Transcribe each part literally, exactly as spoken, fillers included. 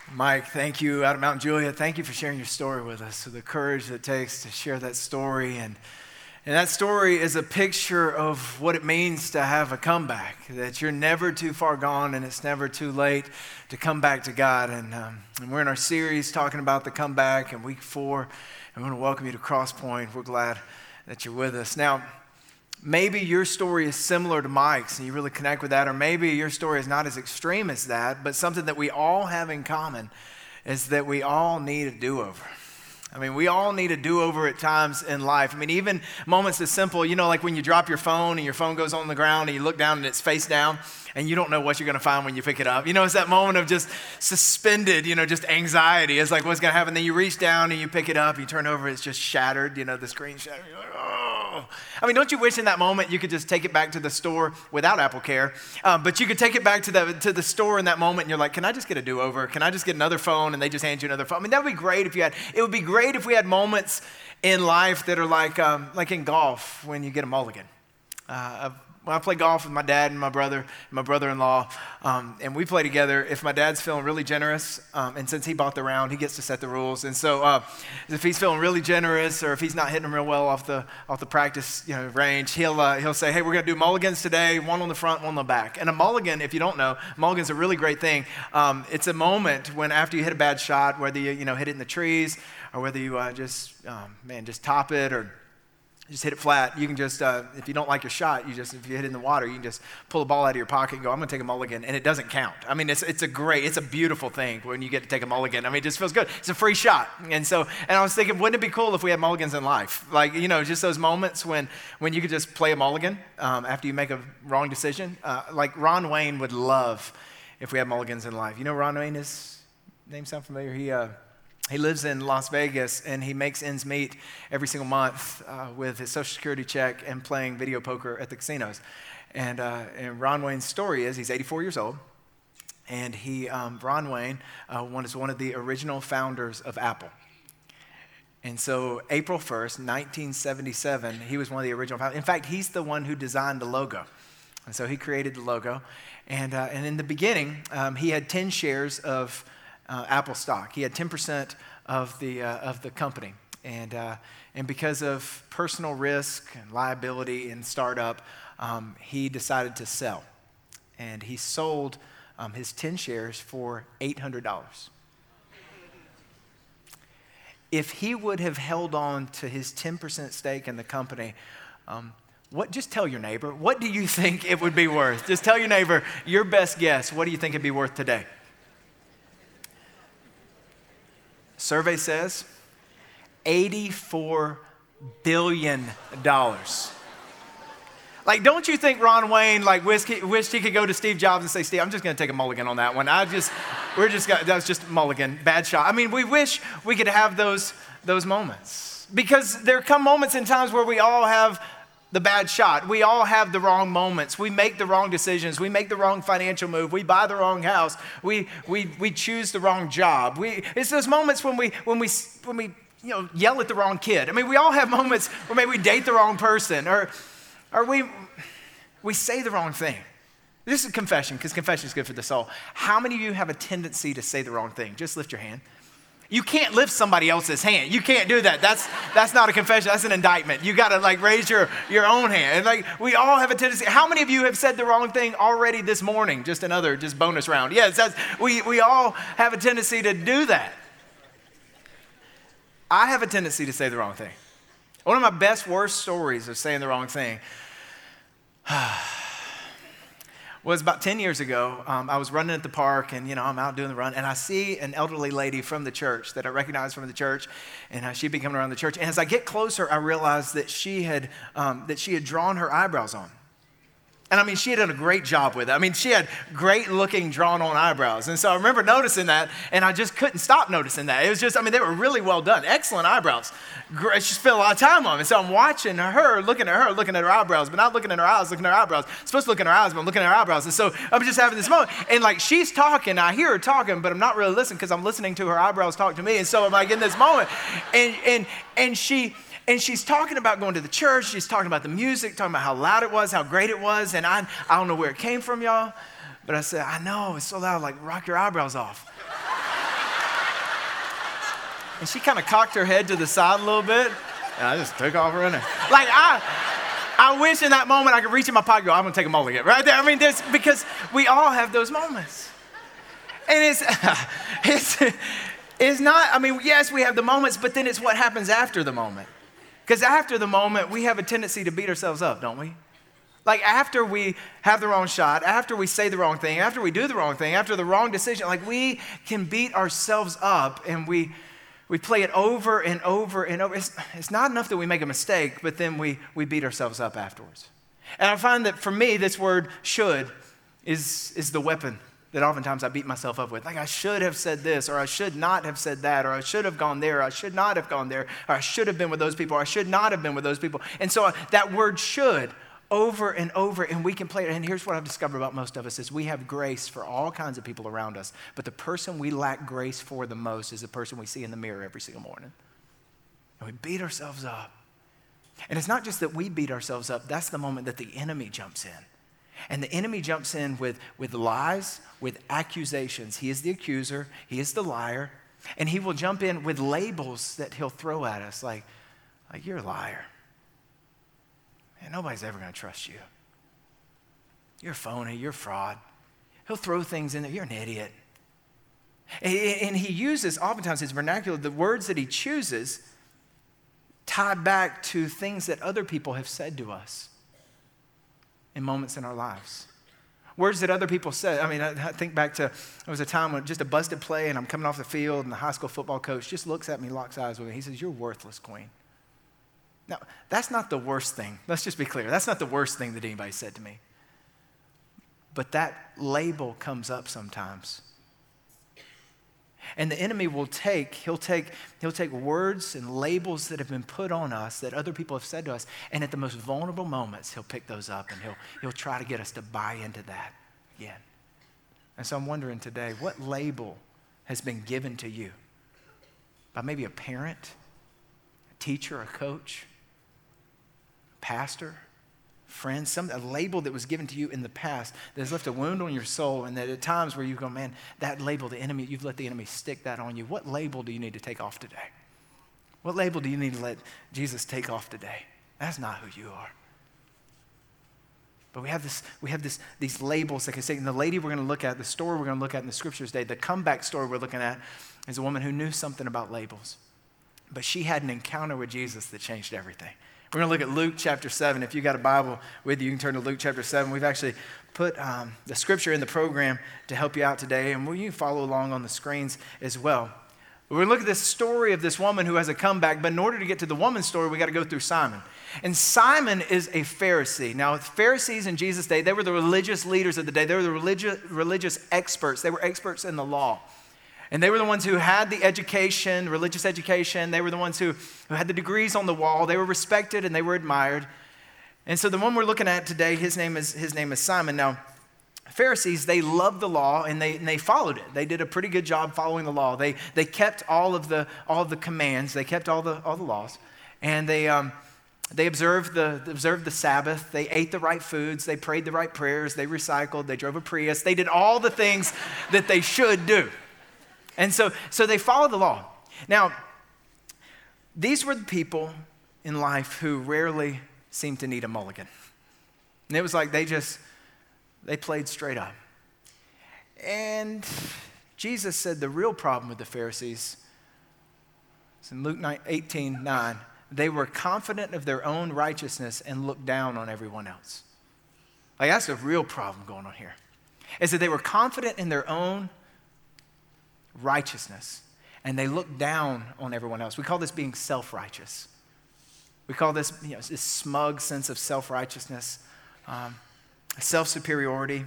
Mike, thank you out of Mount Juliet. Thank you for sharing your story with us, so the courage that it takes to share that story. And, and that story is a picture of what it means to have a comeback, that you're never too far gone and it's never too late to come back to God. And, um, and we're in our series talking about the comeback in week four. And we want to welcome you to Crosspoint. We're glad that you're with us. Now, maybe your story is similar to Mike's and you really connect with that, or maybe your story is not as extreme as that, but something that we all have in common is that we all need a do-over. I mean, we all need a do-over at times in life. I mean, even moments as simple, you know, like when you drop your phone and your phone goes on the ground and you look down and it's face down and you don't know what you're going to find when you pick it up. You know, it's that moment of just suspended, you know, just anxiety. It's like, what's going to happen? Then you reach down and you pick it up, you turn over, it's just shattered, you know, the screen shattered. You're like, oh. I mean, don't you wish in that moment you could just take it back to the store without Apple Care, um, but you could take it back to the to the store in that moment and you're like, can I just get a do-over? Can I just get another phone? And they just hand you another phone. I mean, that would be great if you had, it would be great if we had moments in life that are like, um, like in golf when you get a mulligan. Uh, When I play golf with my dad and my brother, and my brother-in-law, um, and we play together, if my dad's feeling really generous, um, and since he bought the round, he gets to set the rules. And so uh, if he's feeling really generous, or if he's not hitting them real well off the off the practice you know, range, he'll uh, he'll say, hey, we're going to do mulligans today, one on the front, one on the back. And a mulligan, if you don't know, mulligan's a really great thing. Um, it's a moment when after you hit a bad shot, whether you you know hit it in the trees, or whether you uh, just, um, man, just top it, or just hit it flat. You can just, uh, if you don't like your shot, you just, if you hit it in the water, you can just pull the ball out of your pocket and go, I'm going to take a mulligan, and it doesn't count. I mean, it's it's a great, it's a beautiful thing when you get to take a mulligan. I mean, it just feels good. It's a free shot. And so, and I was thinking, wouldn't it be cool if we had mulligans in life? Like, you know, just those moments when, when you could just play a mulligan um, after you make a wrong decision. Uh, like Ron Wayne would love if we had mulligans in life. You know Ron Wayne, his name sound familiar? He, uh, He lives in Las Vegas, and he makes ends meet every single month uh, with his Social Security check and playing video poker at the casinos. And, uh, and Ron Wayne's story is he's eighty-four years old, and he, um, Ron Wayne uh, was one of the original founders of Apple. And so April first, nineteen seventy-seven, he was one of the original founders. In fact, he's the one who designed the logo. And so he created the logo. And, uh, and in the beginning, um, he had ten shares of Uh, Apple stock. He had ten percent of the uh, of the company, and uh, and because of personal risk and liability and startup, um, he decided to sell, and he sold um, his ten shares for eight hundred dollars. If he would have held on to his ten percent stake in the company, um, what? Just tell your neighbor, what do you think it would be worth? Just tell your neighbor your best guess. What do you think it'd be worth today? Survey says eighty-four billion dollars. Like, don't you think Ron Wayne like wished he, wished he could go to Steve Jobs and say, Steve, I'm just going to take a mulligan on that one. I just, we're just got, that was just a mulligan, bad shot. I mean, we wish we could have those those moments, because there come moments in times where we all have the bad shot. We all have the wrong moments. We make the wrong decisions. We make the wrong financial move. We buy the wrong house. We we we choose the wrong job. We it's those moments when we when we when we you know yell at the wrong kid. I mean, we all have moments where maybe we date the wrong person, or or we we say the wrong thing. This is confession, because confession is good for the soul. How many of you have a tendency to say the wrong thing? Just lift your hand. You can't lift somebody else's hand. You can't do that. That's that's not a confession. That's an indictment. You got to like raise your, your own hand. And like we all have a tendency. How many of you have said the wrong thing already this morning? Just another just bonus round. Yes, that's, we we all have a tendency to do that. I have a tendency to say the wrong thing. One of my best worst stories of saying the wrong thing was about ten years ago. Um, I was running at the park, and, you know, I'm out doing the run, and I see an elderly lady from the church that I recognize from the church, and uh, she'd been coming around the church. And as I get closer, I realized that she had um, that she had drawn her eyebrows on. And I mean, she had done a great job with it. I mean, she had great looking drawn on eyebrows. And so I remember noticing that, and I just couldn't stop noticing that. It was just, I mean, they were really well done. Excellent eyebrows. Great. She spent a lot of time on them. And so I'm watching her, looking at her, looking at her eyebrows, but not looking at her eyes, looking at her eyebrows. I'm supposed to look at her eyes, but I'm looking at her eyebrows. And so I'm just having this moment. And like, she's talking, I hear her talking, but I'm not really listening because I'm listening to her eyebrows talk to me. And so I'm like in this moment. And, and, and she... And she's talking about going to the church. She's talking about the music, talking about how loud it was, how great it was. And I, I don't know where it came from, y'all. But I said, I know, it's so loud, like rock your eyebrows off. And she kind of cocked her head to the side a little bit. And I just took off running. Like, I I wish in that moment I could reach in my pocket and go, I'm going to take a mulligan right there. I mean, there's, because we all have those moments. And it's, it's, it's not, I mean, yes, we have the moments, but then it's what happens after the moment. Because after the moment, we have a tendency to beat ourselves up, don't we? Like after we have the wrong shot, after we say the wrong thing, after we do the wrong thing, after the wrong decision, like we can beat ourselves up and we we play it over and over and over. It's, it's not enough that we make a mistake, but then we, we beat ourselves up afterwards. And I find that for me, this word should is, is the weapon that oftentimes I beat myself up with. Like I should have said this, or I should not have said that, or I should have gone there, or I should not have gone there, or I should have been with those people, or I should not have been with those people. And so that word should, over and over, and we can play it. And here's what I've discovered about most of us is we have grace for all kinds of people around us, but the person we lack grace for the most is the person we see in the mirror every single morning. And we beat ourselves up. And it's not just that we beat ourselves up, that's the moment that the enemy jumps in. And the enemy jumps in with, with lies, with accusations. He is the accuser, he is the liar, and he will jump in with labels that he'll throw at us like, like you're a liar. And nobody's ever going to trust you. You're phony, you're fraud. He'll throw things in there, you're an idiot. And, and he uses, oftentimes his vernacular, the words that he chooses tie back to things that other people have said to us in moments in our lives. Words that other people said. I mean, I, I think back to, there was a time when just a busted play and I'm coming off the field and the high school football coach just looks at me, locks eyes with me. He says, you're worthless, Queen. Now, that's not the worst thing. Let's just be clear. That's not the worst thing that anybody said to me. But that label comes up sometimes. And the enemy will take, he'll take, he'll take words and labels that have been put on us that other people have said to us, and at the most vulnerable moments, he'll pick those up and he'll, he'll try to get us to buy into that again. And so I'm wondering today, what label has been given to you by maybe a parent, a teacher, a coach, pastor, friend, some a label that was given to you in the past that has left a wound on your soul, and that at times where you go, man, that label, the enemy, you've let the enemy stick that on you. What label do you need to take off today? What label do you need to let Jesus take off today? That's not who you are. But we have this, we have this, these labels that can say, and the lady we're going to look at, the story we're going to look at in the scriptures today, the comeback story we're looking at is a woman who knew something about labels. But she had an encounter with Jesus that changed everything. We're going to look at Luke chapter seven. If you got a Bible with you, you can turn to Luke chapter seven. We've actually put um, the scripture in the program to help you out today, and you can follow along on the screens as well. We're going to look at this story of this woman who has a comeback, but in order to get to the woman's story, we got to go through Simon. And Simon is a Pharisee. Now, Pharisees in Jesus' day, they were the religious leaders of the day. They were the religious, religious experts. They were experts in the law. And they were the ones who had the education, religious education. They were the ones who, who had the degrees on the wall. They were respected and they were admired. And so the one we're looking at today, his name is, his name is Simon. Now, Pharisees, they loved the law and they, and they followed it. They did a pretty good job following the law. They, they kept all of the, all of the commands. They kept all the, all the laws. And they, um, they observed the, observed the Sabbath. They ate the right foods. They prayed the right prayers. They recycled. They drove a Prius. They did all the things that they should do. And so, so they followed the law. Now, these were the people in life who rarely seemed to need a mulligan. And it was like they just, they played straight up. And Jesus said the real problem with the Pharisees, it's in Luke eighteen nine, they were confident of their own righteousness and looked down on everyone else. Like that's the real problem going on here, is that they were confident in their own righteousness, and they look down on everyone else. We call this being self-righteous. We call this, you know, this smug sense of self-righteousness, um, self-superiority,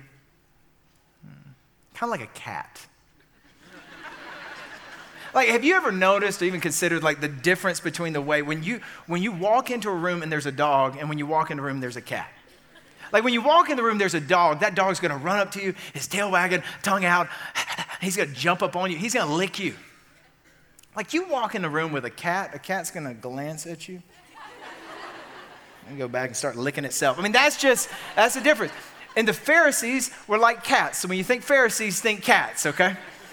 kind of like a cat. Like, have you ever noticed or even considered like the difference between the way when you when you walk into a room and there's a dog, and when you walk in a room there's a cat? Like when you walk in the room, there's a dog. That dog's going to run up to you, his tail wagging, tongue out. He's going to jump up on you. He's going to lick you. Like you walk in the room with a cat, a cat's going to glance at you and go back and start licking itself. I mean, that's just, that's the difference. And the Pharisees were like cats. So when you think Pharisees, think cats, okay?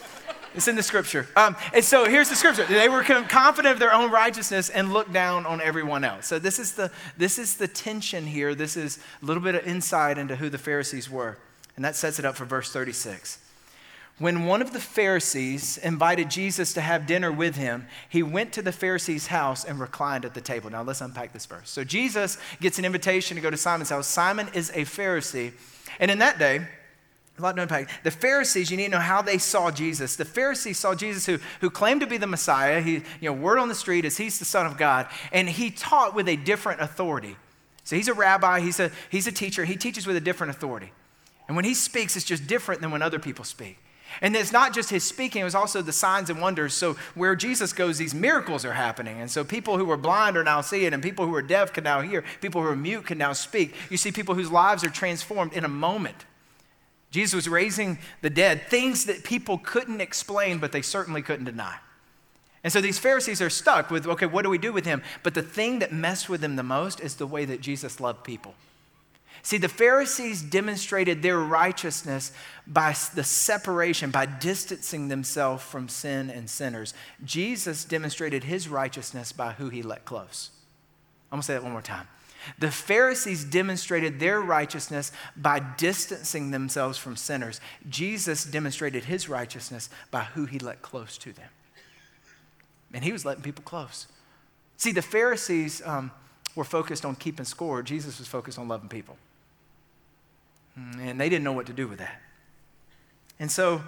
It's in the scripture. Um, and so here's the scripture. They were confident of their own righteousness and looked down on everyone else. So this is the this is the tension here. This is a little bit of insight into who the Pharisees were. And that sets it up for verse thirty-six. When one of the Pharisees invited Jesus to have dinner with him, he went to the Pharisee's house and reclined at the table. Now let's unpack this verse. So Jesus gets an invitation to go to Simon's house. Simon is a Pharisee. And in that day, a lot to unpack. The Pharisees, you need to know how they saw Jesus. The Pharisees saw Jesus who, who claimed to be the Messiah. He, you know, word on the street is he's the Son of God. And he taught with a different authority. So he's a rabbi, he's a, he's a teacher. He teaches with a different authority. And when he speaks, it's just different than when other people speak. And it's not just his speaking, it was also the signs and wonders. So where Jesus goes, these miracles are happening. And so people who were blind are now seeing, and people who are deaf can now hear. People who are mute can now speak. You see people whose lives are transformed in a moment. Jesus was raising the dead, things that people couldn't explain, but they certainly couldn't deny. And so these Pharisees are stuck with, okay, what do we do with him? But the thing that messed with them the most is the way that Jesus loved people. See, the Pharisees demonstrated their righteousness by the separation, by distancing themselves from sin and sinners. Jesus demonstrated his righteousness by who he let close. I'm going to say that one more time. The Pharisees demonstrated their righteousness by distancing themselves from sinners. Jesus demonstrated his righteousness by who he let close to them. And he was letting people close. See, the Pharisees um, were focused on keeping score. Jesus was focused on loving people. And they didn't know what to do with that. And so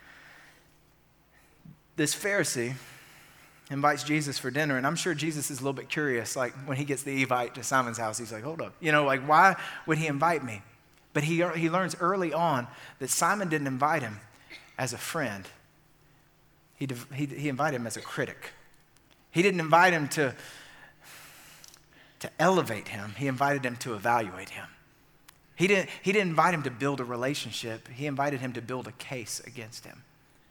this Pharisee invites Jesus for dinner, and I'm sure Jesus is a little bit curious, like when he gets the invite to Simon's house, he's like, hold up, you know, like why would he invite me? But he, he learns early on that Simon didn't invite him as a friend. He, he, he invited him as a critic. He didn't invite him to, to elevate him. He invited him to evaluate him. He didn't, he didn't invite him to build a relationship. He invited him to build a case against him.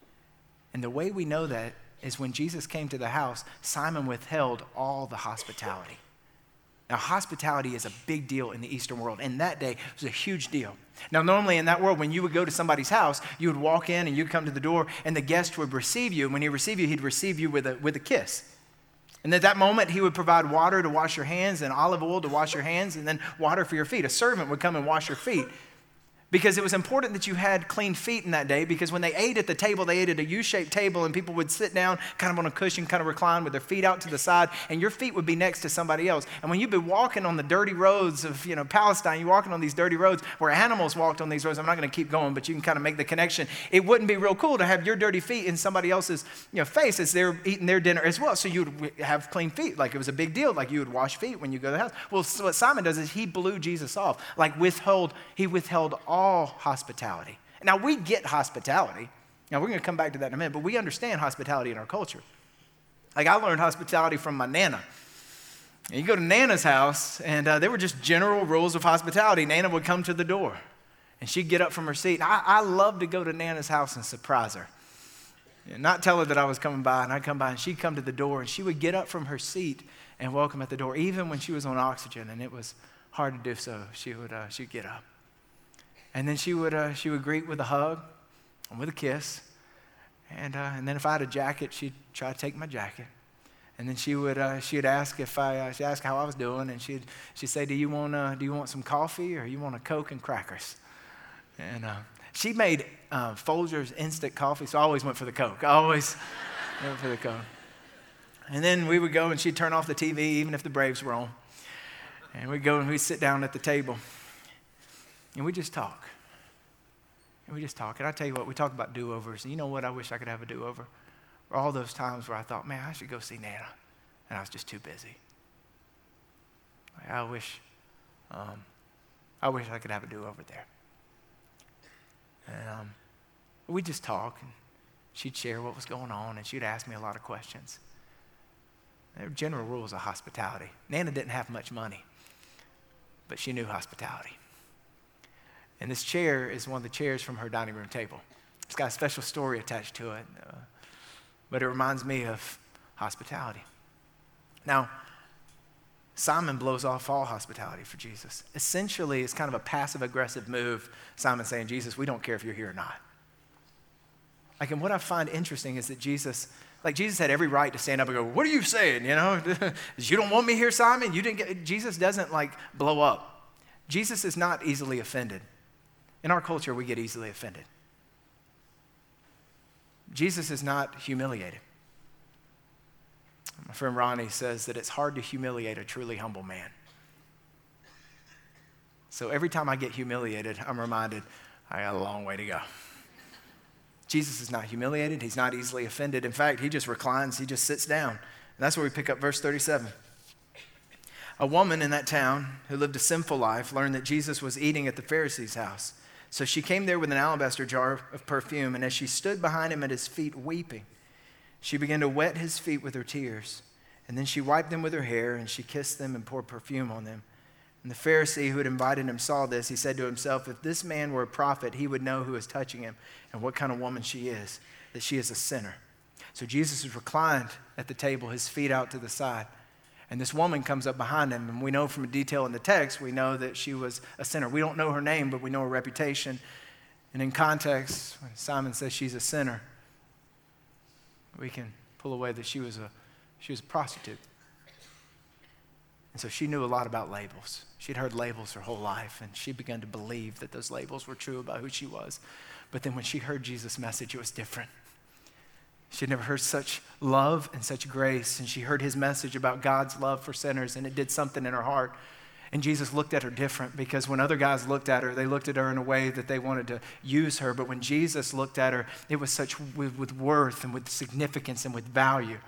And the way we know that is when Jesus came to the house, Simon withheld all the hospitality. Now, hospitality is a big deal in the Eastern world. In that day, it was a huge deal. Now, normally in that world, when you would go to somebody's house, you would walk in and you'd come to the door and the guest would receive you. And when he received you, he'd receive you with a, with a kiss. And at that moment, he would provide water to wash your hands and olive oil to wash your hands and then water for your feet. A servant would come and wash your feet. Because it was important that you had clean feet in that day, because when they ate at the table, they ate at a U-shaped table, and people would sit down kind of on a cushion, kind of recline with their feet out to the side, and your feet would be next to somebody else. And when you'd be walking on the dirty roads of, you know, Palestine, you're walking on these dirty roads where animals walked on these roads. I'm not going to keep going, but you can kind of make the connection. It wouldn't be real cool to have your dirty feet in somebody else's, you know, face as they're eating their dinner as well. So you would have clean feet, like it was a big deal, like you would wash feet when you go to the house. Well, so what Simon does is he blew Jesus off, like withheld, he withheld all hospitality. Now, we get hospitality. Now, we're going to come back to that in a minute, but we understand hospitality in our culture. Like, I learned hospitality from my Nana. And you go to Nana's house, and uh, there were just general rules of hospitality. Nana would come to the door, and she'd get up from her seat. I, I love to go to Nana's house and surprise her. And not tell her that I was coming by, and I'd come by, and she'd come to the door, and she would get up from her seat and welcome at the door, even when she was on oxygen, and it was hard to do so. She would uh, she'd get up. And then she would uh, she would greet with a hug and with a kiss. And uh, and then if I had a jacket, she'd try to take my jacket. And then she would uh, she'd ask if I uh, she'd ask how I was doing, and she'd she'd say, "Do you want uh, do you want some coffee or you want a Coke and crackers?" And uh, she made uh, Folgers instant coffee, so I always went for the Coke. I always went for the Coke. And then we would go, and she'd turn off the T V, even if the Braves were on. And we'd go and we'd sit down at the table. And we just talk. And we just talk. And I tell you what, we talk about do-overs. And you know what? I wish I could have a do-over. All those times where I thought, man, I should go see Nana. And I was just too busy. Like, I wish, um, I wish I could have a do-over there. And um, we'd just talk. And she'd share what was going on. And she'd ask me a lot of questions. There were general rules of hospitality. Nana didn't have much money. But she knew hospitality. And this chair is one of the chairs from her dining room table. It's got a special story attached to it, uh, but it reminds me of hospitality. Now, Simon blows off all hospitality for Jesus. Essentially, it's kind of a passive-aggressive move. Simon saying, Jesus, we don't care if you're here or not. Like, and what I find interesting is that Jesus, like Jesus had every right to stand up and go, what are you saying, you know? You don't want me here, Simon? You didn't get, Jesus doesn't like blow up. Jesus is not easily offended. In our culture, we get easily offended. Jesus is not humiliated. My friend Ronnie says that it's hard to humiliate a truly humble man. So every time I get humiliated, I'm reminded I got a long way to go. Jesus is not humiliated. He's not easily offended. In fact, he just reclines. He just sits down. And that's where we pick up verse thirty-seven. A woman in that town who lived a sinful life learned that Jesus was eating at the Pharisee's house. So she came there with an alabaster jar of perfume, and as she stood behind him at his feet weeping, she began to wet his feet with her tears. And then she wiped them with her hair, and she kissed them and poured perfume on them. And the Pharisee who had invited him saw this. He said to himself, if this man were a prophet, he would know who is touching him and what kind of woman she is, that she is a sinner. So Jesus is reclined at the table, his feet out to the side. And this woman comes up behind him, and we know from a detail in the text, we know that she was a sinner. We don't know her name, but we know her reputation. And in context, when Simon says she's a sinner, we can pull away that she was a, she was a prostitute. And so she knew a lot about labels. She'd heard labels her whole life, and she began to believe that those labels were true about who she was. But then when she heard Jesus' message, it was different. She had never heard such love and such grace, and she heard his message about God's love for sinners, and it did something in her heart. And Jesus looked at her different, because when other guys looked at her, they looked at her in a way that they wanted to use her. But when Jesus looked at her, it was such with, with worth and with significance and with value.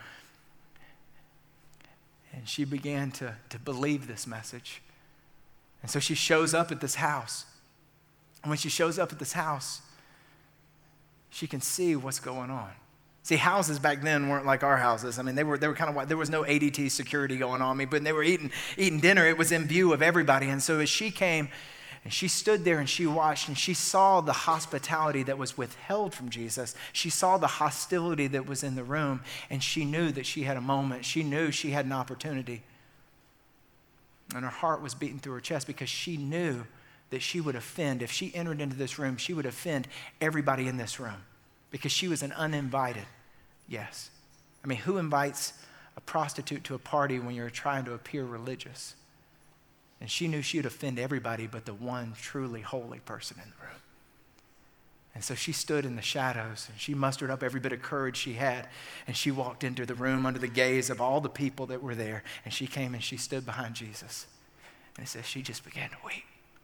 And she began to, to believe this message. And so she shows up at this house. And when she shows up at this house, she can see what's going on. See, houses back then weren't like our houses. I mean, they were they were kind of, there was no A D T security going on. I mean, but they were eating eating dinner. It was in view of everybody. And so as she came and she stood there and she watched and she saw the hospitality that was withheld from Jesus. She saw the hostility that was in the room, and she knew that she had a moment. She knew she had an opportunity. And her heart was beating through her chest because she knew that she would offend. If she entered into this room, she would offend everybody in this room because she was an uninvited. Yes. I mean, who invites a prostitute to a party when you're trying to appear religious? And she knew she would offend everybody but the one truly holy person in the room. And so she stood in the shadows, and she mustered up every bit of courage she had, and she walked into the room under the gaze of all the people that were there, and she came and she stood behind Jesus. And it says she just began to weep.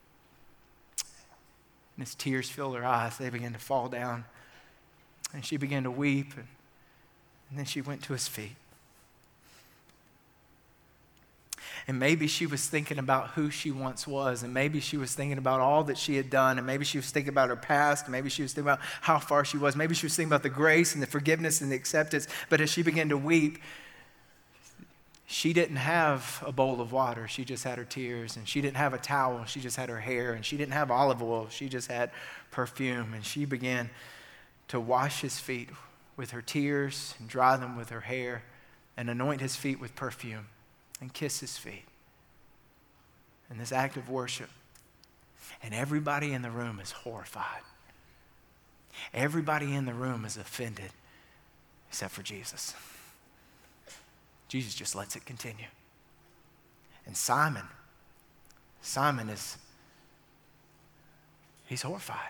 And as tears filled her eyes, they began to fall down, and she began to weep, and And then she went to his feet. And maybe she was thinking about who she once was, and maybe she was thinking about all that she had done, and maybe she was thinking about her past, and maybe she was thinking about how far she was. Maybe she was thinking about the grace and the forgiveness and the acceptance. But as she began to weep, she didn't have a bowl of water. She just had her tears. And she didn't have a towel. She just had her hair. And she didn't have olive oil. She just had perfume. And she began to wash his feet with her tears and dry them with her hair and anoint his feet with perfume and kiss his feet. And this act of worship. And everybody in the room is horrified. Everybody in the room is offended except for Jesus. Jesus just lets it continue. And Simon, Simon is, he's horrified.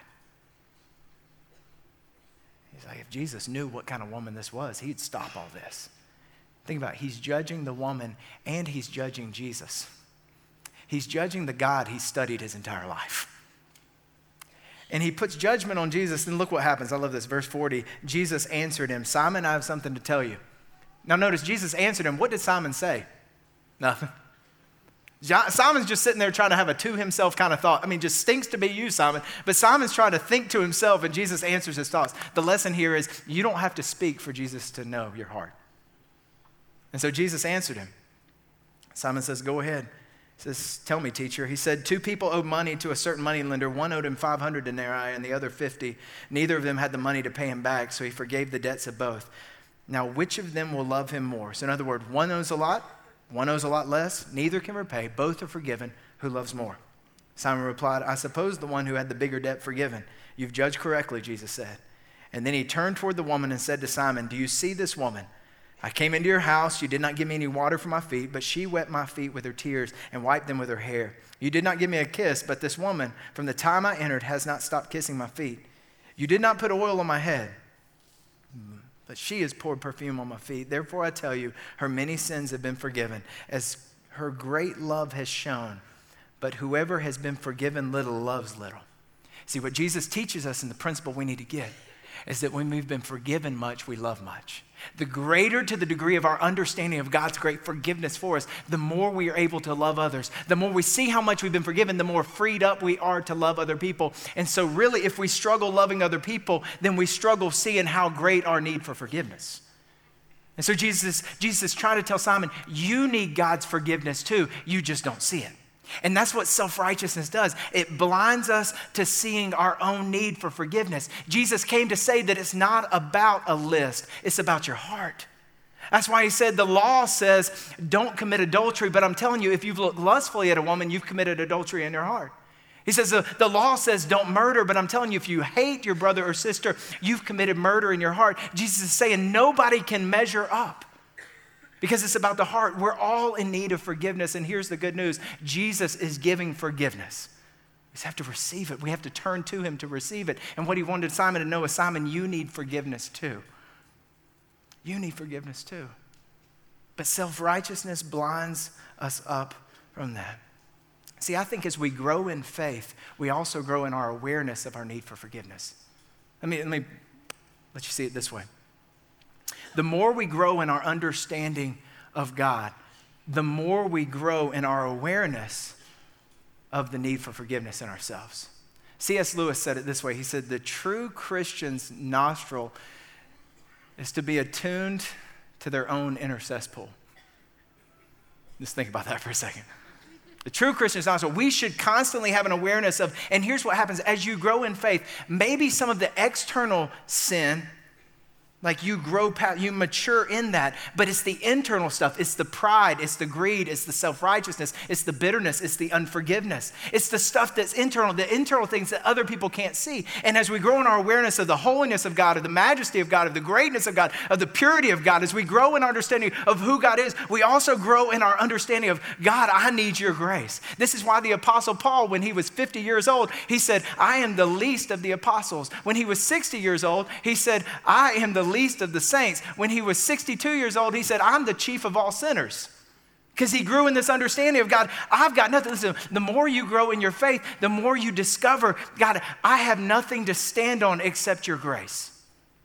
He's like, if Jesus knew what kind of woman this was, he'd stop all this. Think about it. He's judging the woman and he's judging Jesus. He's judging the God he studied his entire life. And he puts judgment on Jesus, and look what happens. I love this. Verse forty, Jesus answered him, Simon, I have something to tell you. Now notice, Jesus answered him. What did Simon say? Nothing. Simon's just sitting there trying to have a to himself kind of thought. I mean, just stinks to be you, Simon. But Simon's trying to think to himself, and Jesus answers his thoughts. The lesson here is you don't have to speak for Jesus to know your heart. And so Jesus answered him. Simon says, go ahead. He says, tell me, teacher. He said, two people owed money to a certain moneylender. One owed him five hundred denarii and the other fifty. Neither of them had the money to pay him back, so he forgave the debts of both. Now, which of them will love him more? So in other words, one owes a lot, one owes a lot less. Neither can repay. Both are forgiven. Who loves more? Simon replied, I suppose the one who had the bigger debt forgiven. You've judged correctly, Jesus said. And then he turned toward the woman and said to Simon, do you see this woman? I came into your house. You did not give me any water for my feet, but she wet my feet with her tears and wiped them with her hair. You did not give me a kiss, but this woman, from the time I entered, has not stopped kissing my feet. You did not put oil on my head, but she has poured perfume on my feet. Therefore, I tell you, her many sins have been forgiven, as her great love has shown. But whoever has been forgiven little loves little. See, what Jesus teaches us, and the principle we need to get, is that when we've been forgiven much, we love much. The greater to the degree of our understanding of God's great forgiveness for us, the more we are able to love others. The more we see how much we've been forgiven, the more freed up we are to love other people. And so really, if we struggle loving other people, then we struggle seeing how great our need for forgiveness. And so Jesus, Jesus is trying to tell Simon, you need God's forgiveness too. You just don't see it. And that's what self-righteousness does. It blinds us to seeing our own need for forgiveness. Jesus came to say that it's not about a list. It's about your heart. That's why he said the law says don't commit adultery. But I'm telling you, if you've looked lustfully at a woman, you've committed adultery in your heart. He says the, the law says don't murder. But I'm telling you, if you hate your brother or sister, you've committed murder in your heart. Jesus is saying nobody can measure up. Because it's about the heart. We're all in need of forgiveness. And here's the good news. Jesus is giving forgiveness. We just have to receive it. We have to turn to him to receive it. And what he wanted Simon to know is, Simon, you need forgiveness too. You need forgiveness too. But self-righteousness blinds us up from that. See, I think as we grow in faith, we also grow in our awareness of our need for forgiveness. Let me, let me let you see it this way. The more we grow in our understanding of God, the more we grow in our awareness of the need for forgiveness in ourselves. C S Lewis said it this way. He said, the true Christian's nostril is to be attuned to their own inner cesspool. Just think about that for a second. The true Christian's nostril, we should constantly have an awareness of, and here's what happens as you grow in faith, maybe some of the external sin, like you grow, you mature in that, but it's the internal stuff. It's the pride, it's the greed, it's the self-righteousness, it's the bitterness, it's the unforgiveness. It's the stuff that's internal, the internal things that other people can't see. And as we grow in our awareness of the holiness of God, of the majesty of God, of the greatness of God, of the purity of God, as we grow in our understanding of who God is, we also grow in our understanding of, God, I need your grace. This is why the Apostle Paul, when he was fifty years old, he said, I am the least of the apostles. When he was sixty years old, he said, I am the least of the saints. When he was sixty-two years old, he said, I'm the chief of all sinners. Because he grew in this understanding of, God, I've got nothing. Listen, the more you grow in your faith, the more you discover, God, I have nothing to stand on except your grace.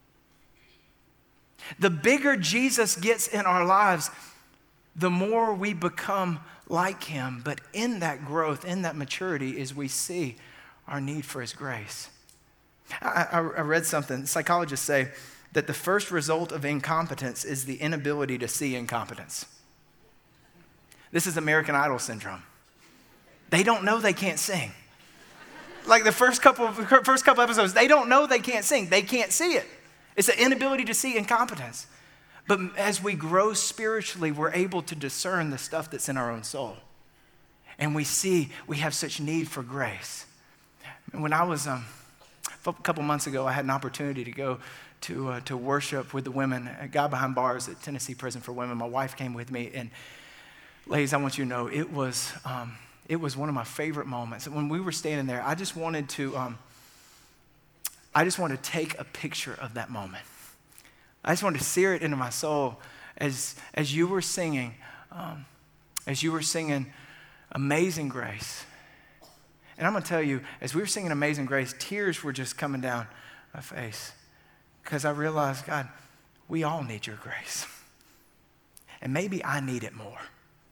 The bigger Jesus gets in our lives, the more we become like him. But in that growth, in that maturity, is we see our need for his grace. I, I, I read something. Psychologists say that the first result of incompetence is the inability to see incompetence. This is American Idol syndrome. They don't know they can't sing. Like the first couple of, first couple episodes, they don't know they can't sing. They can't see it. It's an inability to see incompetence. But as we grow spiritually, we're able to discern the stuff that's in our own soul. And we see we have such need for grace. When I was, um, a couple months ago, I had an opportunity to go to uh, to worship with the women, a guy behind bars at Tennessee Prison for Women. My wife came with me, and ladies, I want you to know, it was um, it was one of my favorite moments. When we were standing there, I just wanted to, um, I just wanted to take a picture of that moment. I just wanted to sear it into my soul as as you were singing, um, as you were singing Amazing Grace. And I'm going to tell you, as we were singing Amazing Grace, tears were just coming down my face. Because I realized, God, we all need your grace. And maybe I need it more.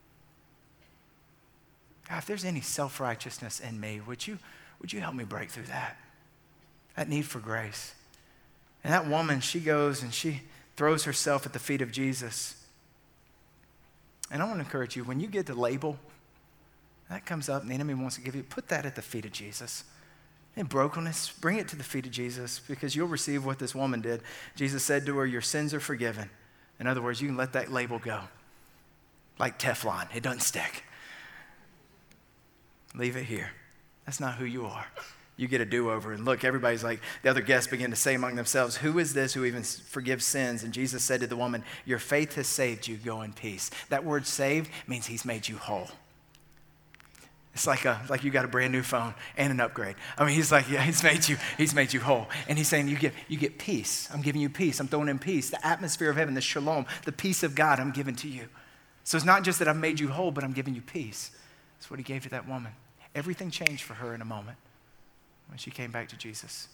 God, if there's any self-righteousness in me, would you, would you help me break through that? That need for grace. And that woman, she goes and she throws herself at the feet of Jesus. And I want to encourage you, when you get the label, that comes up and the enemy wants to give you, put that at the feet of Jesus. In brokenness, bring it to the feet of Jesus, because you'll receive what this woman did. Jesus said to her, your sins are forgiven. In other words, you can let that label go. Like Teflon, it doesn't stick. Leave it here. That's not who you are. You get a do-over. And look, everybody's like, the other guests begin to say among themselves, who is this who even forgives sins? And Jesus said to the woman, your faith has saved you. Go in peace. That word saved means he's made you whole. It's like a, like you got a brand new phone and an upgrade. I mean, he's like, yeah, he's made you, he's made you whole. And he's saying, you get, you get peace. I'm giving you peace. I'm throwing in peace. The atmosphere of heaven, the shalom, the peace of God I'm giving to you. So it's not just that I've made you whole, but I'm giving you peace. That's what he gave to that woman. Everything changed for her in a moment when she came back to Jesus.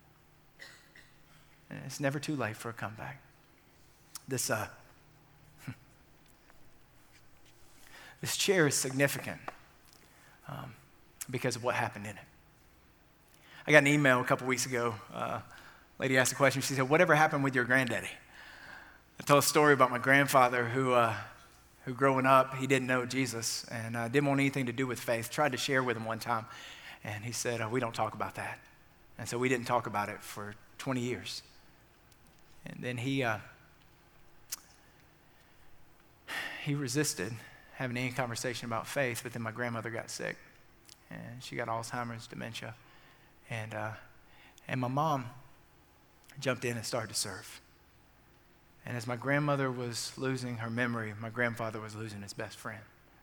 And it's never too late for a comeback. This, uh, this chair is significant um, because of what happened in it. I got an email a couple weeks ago. Uh, a lady asked a question. She said, whatever happened with your granddaddy? I told a story about my grandfather who, uh, who growing up, he didn't know Jesus and uh, didn't want anything to do with faith. Tried to share with him one time. And he said, oh, we don't talk about that. And so we didn't talk about it for twenty years. And then he uh, he resisted having any conversation about faith, but then my grandmother got sick. And she got Alzheimer's, dementia. And, uh, and my mom jumped in and started to serve. And as my grandmother was losing her memory, my grandfather was losing his best friend.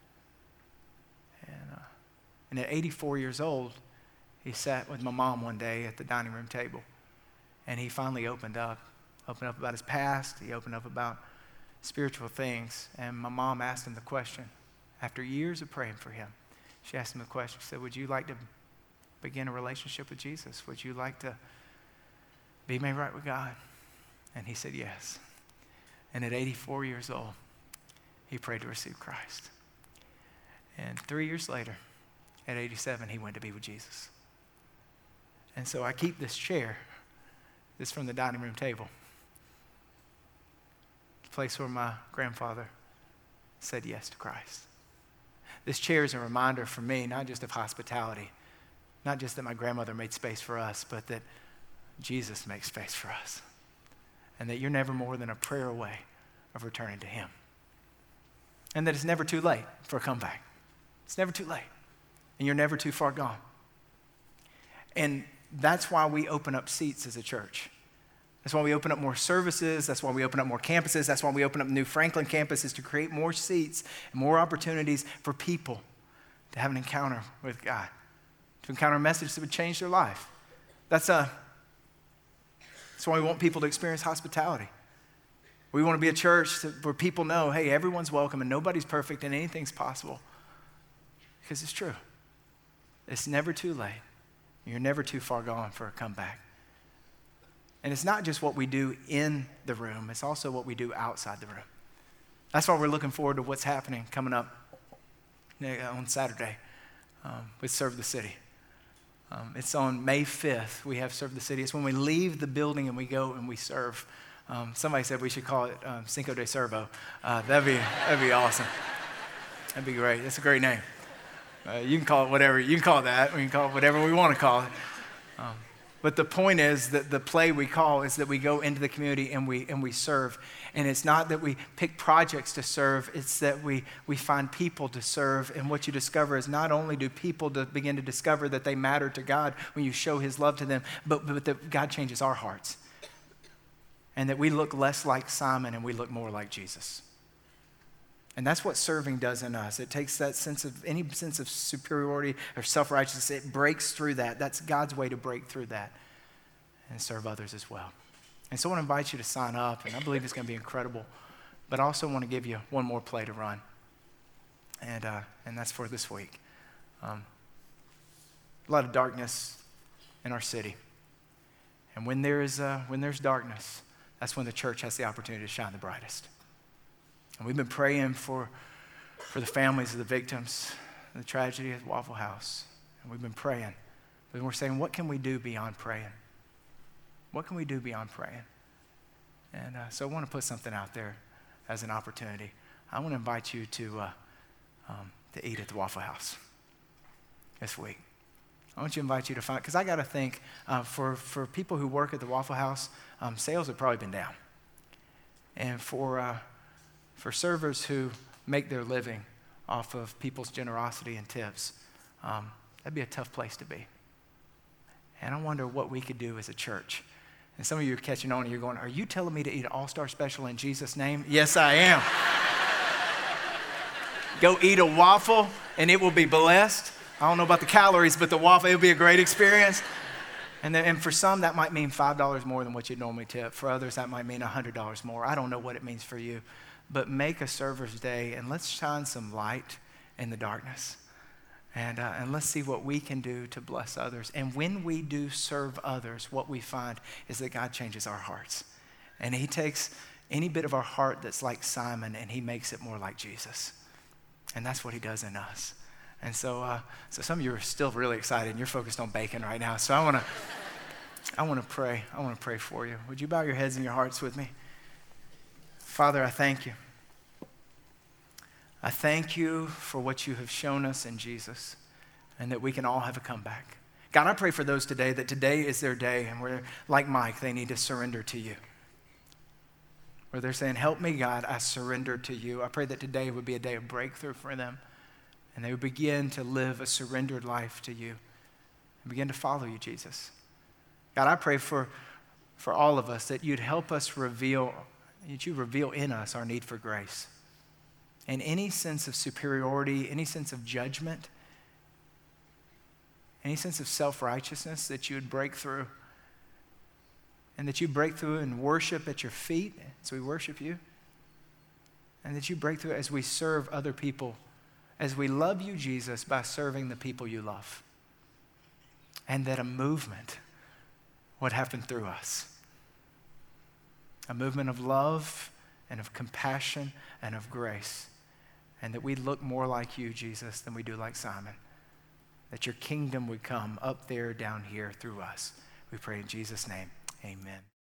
And uh, And at eighty-four years old, he sat with my mom one day at the dining room table. And he finally opened up, opened up about his past. He opened up about spiritual things. And my mom asked him the question, after years of praying for him, she asked him the question. She said, would you like to begin a relationship with Jesus? Would you like to be made right with God? And he said yes. And at eighty-four years old, he prayed to receive Christ. And three years later, at eighty-seven, he went to be with Jesus. And so I keep this chair, this from the dining room table, the place where my grandfather said yes to Christ. This chair is a reminder for me, not just of hospitality, not just that my grandmother made space for us, but that Jesus makes space for us. And that you're never more than a prayer away of returning to him. And that it's never too late for a comeback. It's never too late. And you're never too far gone. And that's why we open up seats as a church. That's why we open up more services. That's why we open up more campuses. That's why we open up new Franklin campuses to create more seats and more opportunities for people to have an encounter with God, to encounter a message that would change their life. That's, a, that's why we want people to experience hospitality. We want to be a church that, where people know, hey, everyone's welcome and nobody's perfect and anything's possible. Because it's true. It's never too late. You're never too far gone for a comeback. And it's not just what we do in the room, it's also what we do outside the room. That's why we're looking forward to what's happening coming up on Saturday um, with Serve the City. Um, it's on May fifth. We have Serve the City. It's when we leave the building and we go and we serve. Um, somebody said we should call it um, Cinco de Servo. Uh, that'd be that'd be awesome. That'd be great. That's a great name. Uh, you can call it whatever. You can call it that. We can call it whatever we want to call it. Um, but the point is that the play we call is that we go into the community and we and we serve. And it's not that we pick projects to serve. It's that we we find people to serve. And what you discover is not only do people to begin to discover that they matter to God when you show his love to them, but, but that God changes our hearts. And that we look less like Simon and we look more like Jesus. And that's what serving does in us. It takes that sense of, any sense of superiority or self-righteousness, it breaks through that. That's God's way to break through that and serve others as well. And so I want to invite you to sign up, and I believe it's going to be incredible. But I also want to give you one more play to run, and uh, and that's for this week. Um, a lot of darkness in our city. And when there is uh, when there's darkness, that's when the church has the opportunity to shine the brightest. And we've been praying for, for the families of the victims of the tragedy at Waffle House. And we've been praying. But we're saying, what can we do beyond praying? What can we do beyond praying? And uh, so I want to put something out there as an opportunity. I want to invite you to, uh, um, to eat at the Waffle House this week. I want you to invite you to find, because I got to think, uh, for, for people who work at the Waffle House, um, sales have probably been down. And for... Uh, For servers who make their living off of people's generosity and tips, um, that'd be a tough place to be. And I wonder what we could do as a church. And some of you are catching on and you're going, are you telling me to eat an all-star special in Jesus' name? Yes, I am. Go eat a waffle and it will be blessed. I don't know about the calories, but the waffle, it'll be a great experience. And, then, and for some, that might mean five dollars more than what you'd normally tip. For others, that might mean one hundred dollars more. I don't know what it means for you. But make a server's day and let's shine some light in the darkness. And, uh, and let's see what we can do to bless others. And when we do serve others, what we find is that God changes our hearts. And he takes any bit of our heart that's like Simon and he makes it more like Jesus. And that's what he does in us. And so uh, so some of you are still really excited and you're focused on bacon right now. So I want to I want to pray. I want to pray for you. Would you bow your heads and your hearts with me? Father, I thank you. I thank you for what you have shown us in Jesus and that we can all have a comeback. God, I pray for those today that today is their day and where, like Mike, they need to surrender to you. Where they're saying, help me, God, I surrender to you. I pray that today would be a day of breakthrough for them and they would begin to live a surrendered life to you and begin to follow you, Jesus. God, I pray for, for all of us that you'd help us reveal, that you reveal in us our need for grace. And any sense of superiority, any sense of judgment, any sense of self-righteousness that you would break through. And that you break through and worship at your feet as we worship you. And that you break through as we serve other people, as we love you, Jesus, by serving the people you love. And that a movement would happen through us. A movement of love and of compassion and of grace. And that we'd look more like you, Jesus, than we do like Simon. That your kingdom would come up there, down here, through us. We pray in Jesus' name. Amen.